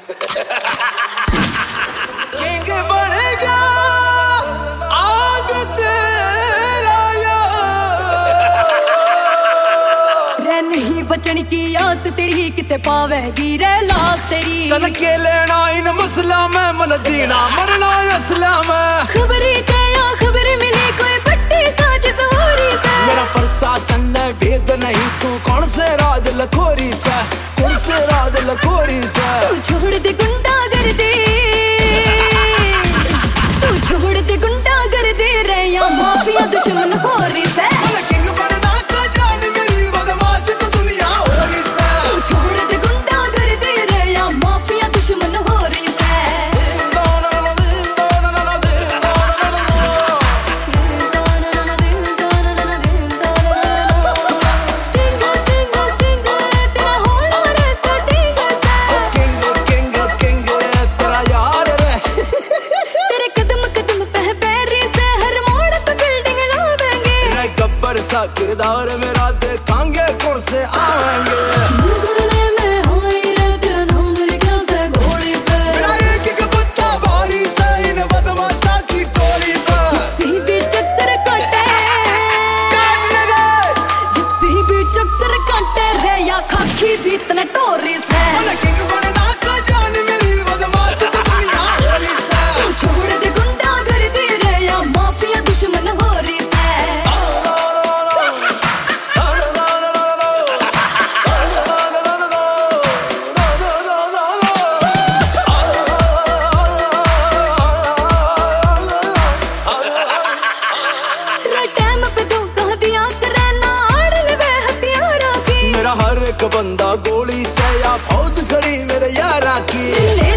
King बन गया आज तेरा रे नहीं बचन की आस तेरी किते पावेगी रे लाश तेरी। तन के लेना इन मसला में मन जीना मरना असला में। खबरी ते या खबर मिली कोई बट्टी साजिश हो रही से। मेरा प्रशासन ने भेद नहीं तू कौन से राज लखोरी से, कौन से राज लखोरी से। तू छोड़ दे गुंडा कर दे, तू छोड़ दे गुंडा कर दे रे या माफिया दुश्मन हो रही से। किंग बनना सजान मेरी बदमाश तो दुनिया हो रही से। तू छोड़ दे गुंडा कर दे रे या माफिया दुश्मन हो रही से। किरदार मेरा देखांगे कौन से आएंगे। सुनने में आई रे तेरा नाम लिखा से घोड़ी पे। मेरा एक एक कुत्ता भारी से इन बदमाशा की टोली पे। जिप्सी भी चक्कर काटे, काट लगे। जिप्सी भी चक्कर काटे रे या खाकी भी तना टोरी से। किंग बनना सजान मेरी बदमाश तो दुनिया हो रही से। तू छोड़ दे गुंडा कर दे रे या माफिया दुश्मन हो रही से। मेरा हर एक बंदा गोली से या फौज खड़ी मेरे यारा की।